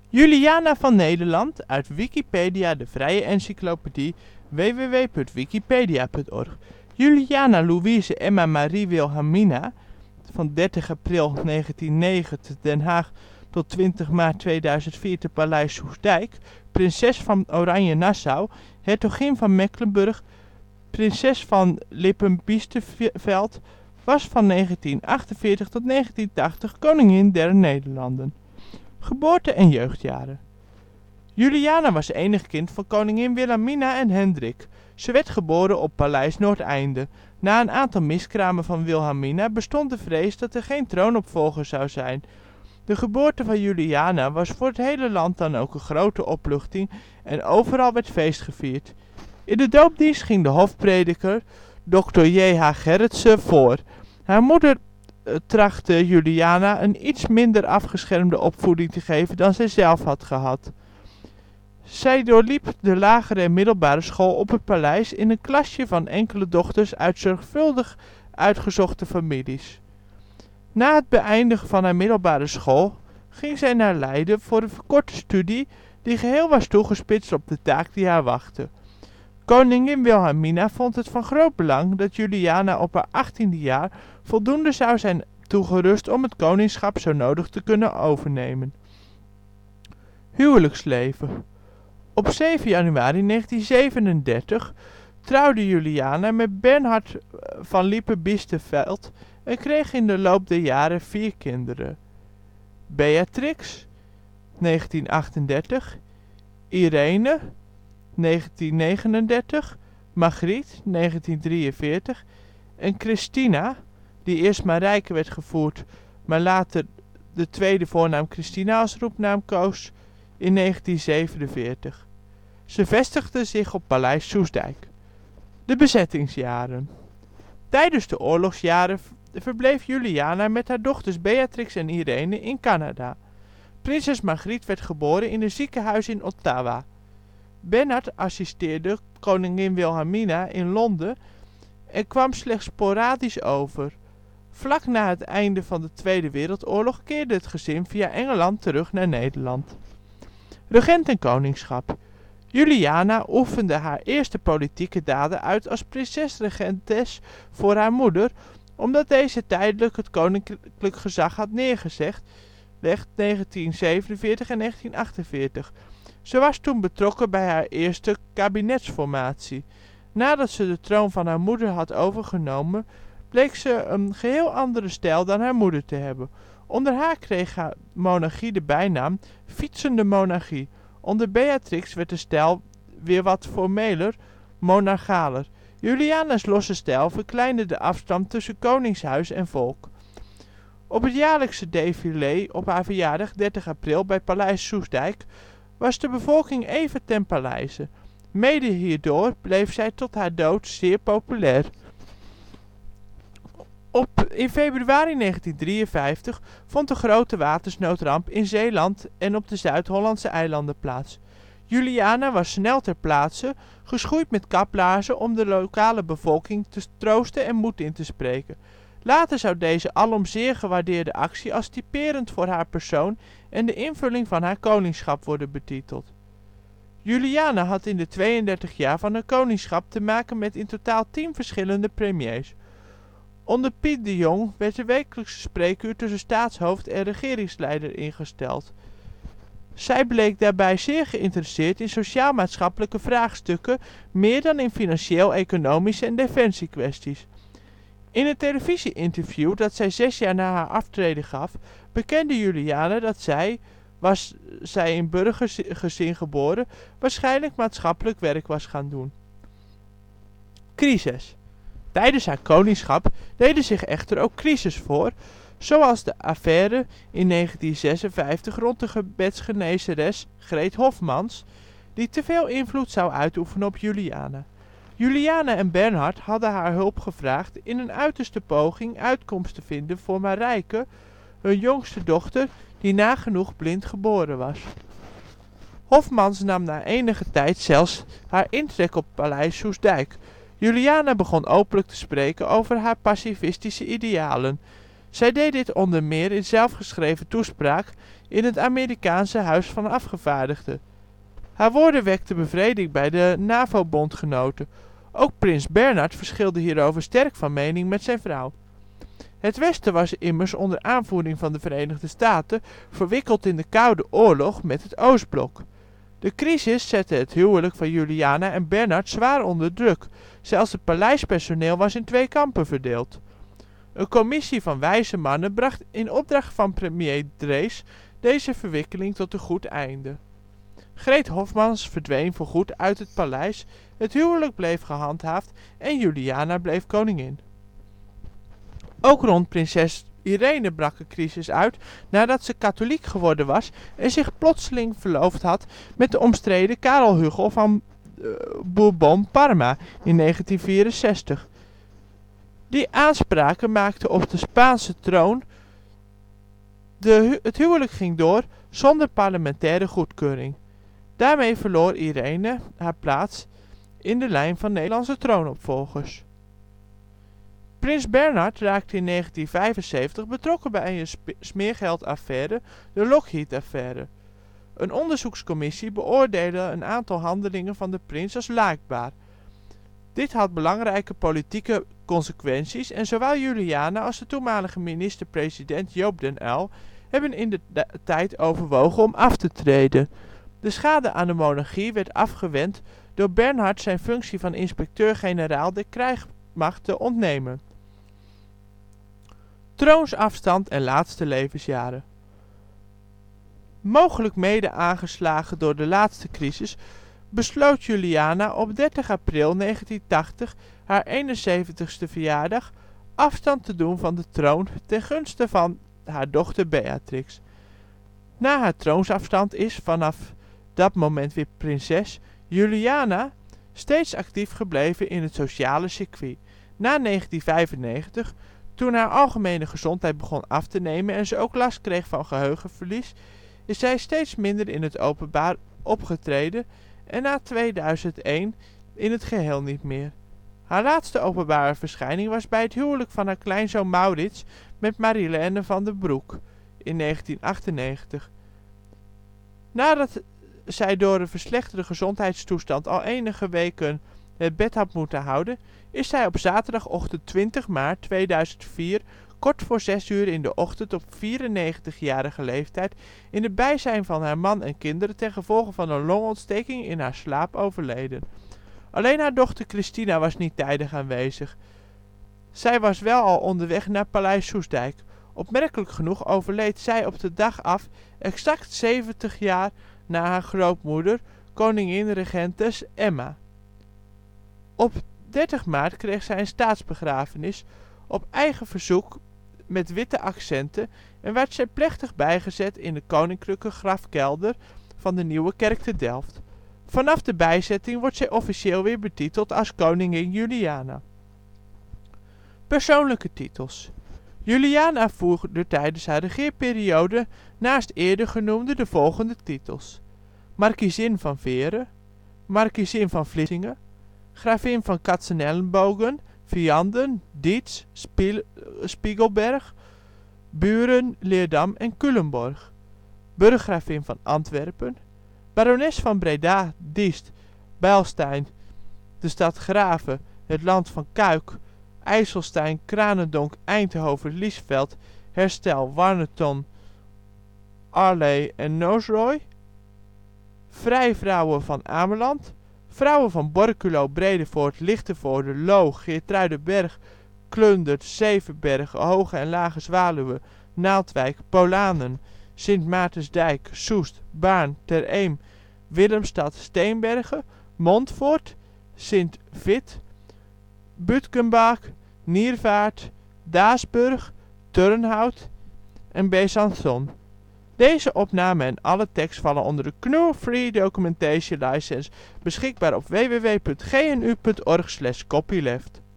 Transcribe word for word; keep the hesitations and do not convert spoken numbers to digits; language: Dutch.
Juliana van Nederland, uit Wikipedia, de vrije encyclopedie. w w w punt wikipedia punt org. Juliana Louise Emma Marie Wilhelmina, van dertig april negentien negen te Den Haag tot twintig maart tweeduizend vier te Paleis Soestdijk, prinses van Oranje-Nassau, hertogin van Mecklenburg, prinses van Lippe-Biesterfeld, was van negentien achtenveertig tot negentien tachtig koningin der Nederlanden. Geboorte en jeugdjaren. Juliana was enig kind van koningin Wilhelmina en Hendrik. Ze werd geboren op Paleis Noordeinde. Na een aantal miskramen van Wilhelmina bestond de vrees dat er geen troonopvolger zou zijn. De geboorte van Juliana was voor het hele land dan ook een grote opluchting en overal werd feest gevierd. In de doopdienst ging de hofprediker, dokter J H Gerritsen, voor. Haar moeder uh, trachtte Juliana een iets minder afgeschermde opvoeding te geven dan zij zelf had gehad. Zij doorliep de lagere en middelbare school op het paleis in een klasje van enkele dochters uit zorgvuldig uitgezochte families. Na het beëindigen van haar middelbare school ging zij naar Leiden voor een verkorte studie die geheel was toegespitst op de taak die haar wachtte. Koningin Wilhelmina vond het van groot belang dat Juliana op haar achttiende jaar voldoende zou zijn toegerust om het koningschap zo nodig te kunnen overnemen. Huwelijksleven. Op zeven januari negentien zevenendertig trouwde Juliana met Bernhard van Lippe-Biesterfeld en kreeg in de loop der jaren vier kinderen: Beatrix, negentien achtendertig, Irene, negentien negenendertig, Margriet, negentien drieënveertig en Christina, die eerst Marijke werd gevoerd, maar later de tweede voornaam Christina als roepnaam koos, in negentien zevenenveertig. Ze vestigde zich op Paleis Soestdijk. De bezettingsjaren. Tijdens de oorlogsjaren verbleef Juliana met haar dochters Beatrix en Irene in Canada. Prinses Margriet werd geboren in een ziekenhuis in Ottawa. Bernhard assisteerde koningin Wilhelmina in Londen en kwam slechts sporadisch over. Vlak na het einde van de Tweede Wereldoorlog keerde het gezin via Engeland terug naar Nederland. Regent en koningschap. Juliana oefende haar eerste politieke daden uit als prinses-regentes voor haar moeder, omdat deze tijdelijk het koninklijk gezag had neergezegd, negentien zevenenveertig en negentien achtenveertig. Ze was toen betrokken bij haar eerste kabinetsformatie. Nadat ze de troon van haar moeder had overgenomen, bleek ze een geheel andere stijl dan haar moeder te hebben. Onder haar kreeg haar monarchie de bijnaam fietsende monarchie. Onder Beatrix werd de stijl weer wat formeler, monarchaler. Juliana's losse stijl verkleinde de afstand tussen koningshuis en volk. Op het jaarlijkse défilé op haar verjaardag dertig april bij Paleis Soestdijk was de bevolking even ten paleize. Mede hierdoor bleef zij tot haar dood zeer populair. Op, in februari negentien drieënvijftig vond de grote watersnoodramp in Zeeland en op de Zuid-Hollandse eilanden plaats. Juliana was snel ter plaatse, geschoeid met kaplaarzen om de lokale bevolking te troosten en moed in te spreken. Later zou deze alom zeer gewaardeerde actie als typerend voor haar persoon en de invulling van haar koningschap worden betiteld. Juliana had in de tweeëndertig jaar van haar koningschap te maken met in totaal tien verschillende premiers. Onder Piet de Jong werd de wekelijkse spreekuur tussen staatshoofd en regeringsleider ingesteld. Zij bleek daarbij zeer geïnteresseerd in sociaal-maatschappelijke vraagstukken, meer dan in financieel-economische en defensiekwesties. In een televisie-interview dat zij zes jaar na haar aftreden gaf, bekende Juliana dat zij, was zij in burgergezin geboren, waarschijnlijk maatschappelijk werk was gaan doen. Crises. Tijdens haar koningschap deden zich echter ook crises voor, zoals de affaire in negentien zesenvijftig rond de gebedsgenezeres Greet Hofmans, die te veel invloed zou uitoefenen op Juliana. Juliana en Bernhard hadden haar hulp gevraagd in een uiterste poging uitkomst te vinden voor Marijke, hun jongste dochter, die nagenoeg blind geboren was. Hofmans nam na enige tijd zelfs haar intrek op Paleis Soestdijk. Juliana begon openlijk te spreken over haar pacifistische idealen. Zij deed dit onder meer in zelfgeschreven toespraak in het Amerikaanse Huis van Afgevaardigden. Haar woorden wekten bevreemding bij de NAVO-bondgenoten. Ook prins Bernhard verschilde hierover sterk van mening met zijn vrouw. Het Westen was immers onder aanvoering van de Verenigde Staten verwikkeld in de Koude Oorlog met het Oostblok. De crisis zette het huwelijk van Juliana en Bernhard zwaar onder druk. Zelfs het paleispersoneel was in twee kampen verdeeld. Een commissie van wijze mannen bracht in opdracht van premier Drees deze verwikkeling tot een goed einde. Greet Hofmans verdween voorgoed uit het paleis, het huwelijk bleef gehandhaafd en Juliana bleef koningin. Ook rond prinses Irene brak een crisis uit nadat ze katholiek geworden was en zich plotseling verloofd had met de omstreden Karel Hugo van uh, Bourbon-Parma in negentien vierenzestig. Die aanspraken maakten op de Spaanse troon. De, het huwelijk ging door zonder parlementaire goedkeuring. Daarmee verloor Irene haar plaats in de lijn van Nederlandse troonopvolgers. Prins Bernhard raakte in negentien vijfenzeventig betrokken bij een smeergeldaffaire, de Lockheed-affaire. Een onderzoekscommissie beoordeelde een aantal handelingen van de prins als laakbaar. Dit had belangrijke politieke consequenties en zowel Juliana als de toenmalige minister-president Joop den Uyl hebben in de tijd overwogen om af te treden. De schade aan de monarchie werd afgewend door Bernhard zijn functie van inspecteur-generaal der krijgsmacht te ontnemen. Troonsafstand en laatste levensjaren. Mogelijk mede aangeslagen door de laatste crisis besloot Juliana op dertig april negentien tachtig, haar eenenzeventigste verjaardag, afstand te doen van de troon ten gunste van haar dochter Beatrix. Na haar troonsafstand is, vanaf dat moment weer prinses, Juliana steeds actief gebleven in het sociale circuit. Na negentien vijfennegentig, toen haar algemene gezondheid begon af te nemen en ze ook last kreeg van geheugenverlies, is zij steeds minder in het openbaar opgetreden en na tweeduizend één in het geheel niet meer. Haar laatste openbare verschijning was bij het huwelijk van haar kleinzoon Maurits met Marilène van den Broek in negentien achtennegentig. Nadat zij door een verslechterde gezondheidstoestand al enige weken het bed had moeten houden, is zij op zaterdagochtend twintig maart tweeduizend vier kort voor zes uur in de ochtend op vierennegentigjarige leeftijd in het bijzijn van haar man en kinderen ten gevolge van een longontsteking in haar slaap overleden. Alleen haar dochter Christina was niet tijdig aanwezig. Zij was wel al onderweg naar Paleis Soestdijk. Opmerkelijk genoeg overleed zij op de dag af exact zeventig jaar na haar grootmoeder, koningin regentes Emma. Op dertig maart kreeg zij een staatsbegrafenis op eigen verzoek met witte accenten en werd zij plechtig bijgezet in de koninklijke grafkelder van de Nieuwe Kerk te Delft. Vanaf de bijzetting wordt zij officieel weer betiteld als koningin Juliana. Persoonlijke titels. Juliana voerde tijdens haar regeerperiode naast eerder genoemde de volgende titels: Markiezin van Veere, Markiezin van Vlissingen, Gravin van Katzenelnbogen, Vianden, Dietz, Spiel, Spiegelberg, Buren, Leerdam en Culemborg, Burggravin van Antwerpen, Barones van Breda, Diest, Bijlstein, de stad Graven, het land van Cuijk, IJsselstein, Kranendonk, Eindhoven, Liesveld, Herstel, Warneton, Arley en Nozeroy, Vrijvrouwen van Ameland, Vrouwen van Borculo, Bredevoort, Lichtenvoorde, Loo, Geertruidenberg, Klundert, Zevenbergen, Hoge en Lage Zwaluwe, Naaldwijk, Polanen, Sint Maartensdijk, Soest, Baarn, Ter Eem, Willemstad, Steenbergen, Montfoort, Sint Vith, Butkenbach, Niervaart, Daasburg, Turnhout en Besançon. Deze opname en alle tekst vallen onder de G N U Free Documentation License, beschikbaar op w w w punt g n u punt org slash copyleft.